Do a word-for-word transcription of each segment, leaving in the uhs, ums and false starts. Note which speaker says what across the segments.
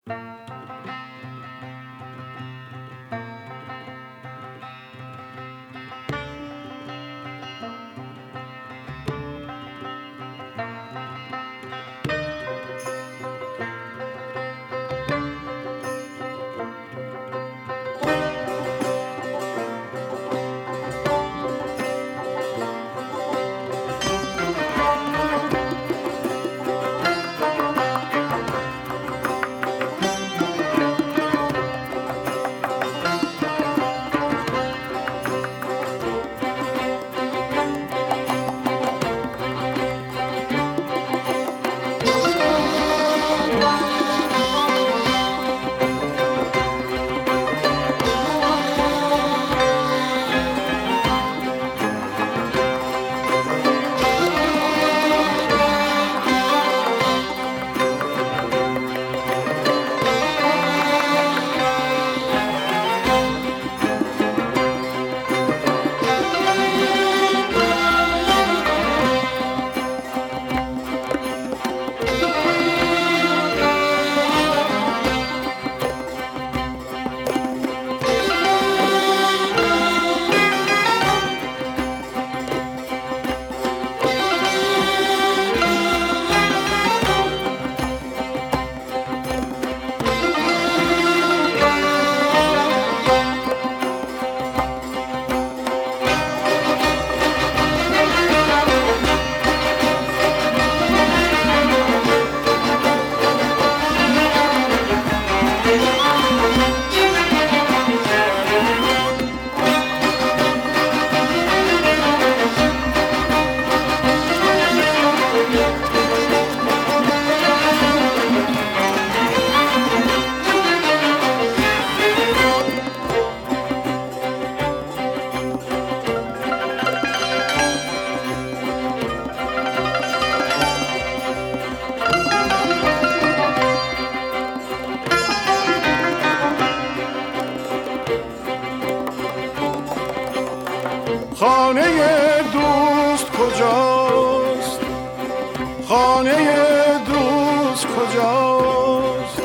Speaker 1: خانه دوست کجاست؟ خانه دوست کجاست؟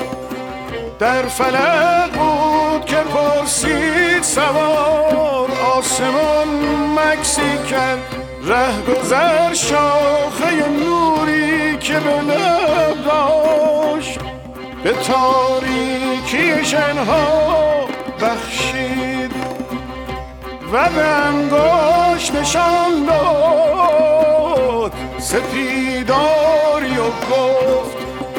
Speaker 1: در فلک بود که پرسید سوار، آسمان مکسی کرد ره گذر، شاخه نوری که به لب داشت به تاریکی شنها بخشید و به انگشت نشان داد سپیداری و گفت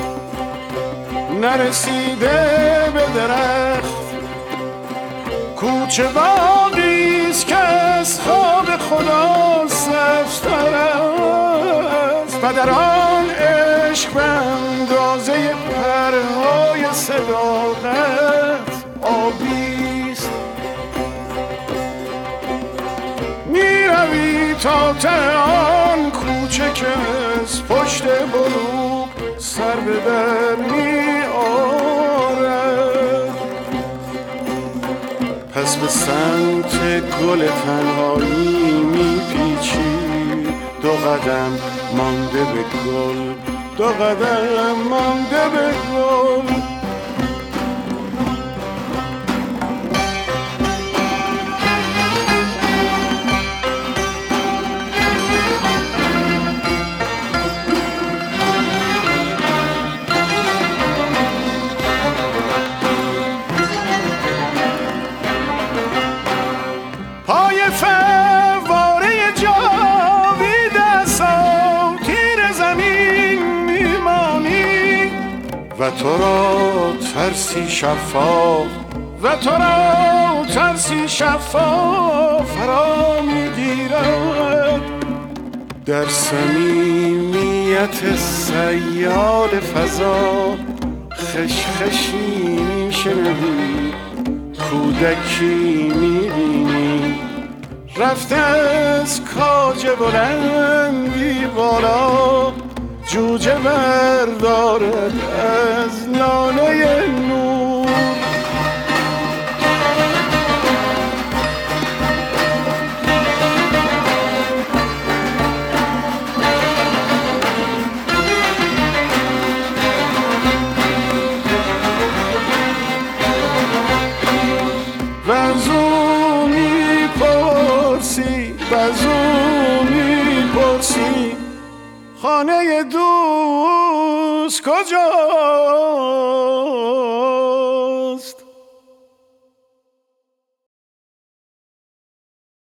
Speaker 1: نرسیده به درخت کوچه باقیست که از خواب خدا سبزتر است و در آن عشق به اندازه پرهای صداقت آبیست. میروی تا ته آن کوچه که از پشت بلوغ سر به در می آرد، پس به سمت گل تنهایی می پیچی، دو قدم مانده به گل، دو قدم مانده به گل. و تو را ترسی شفاف و تو را ترسی شفاف فرا میگیرد، در صمیمیت سیال فضا خشخشی میشنوی، کودکی میبینی رفته از کاج بلندی بالا، جوجه بردارد از لانه نور. بازو میپرسی بازو میپرسی خانه دوست کجاست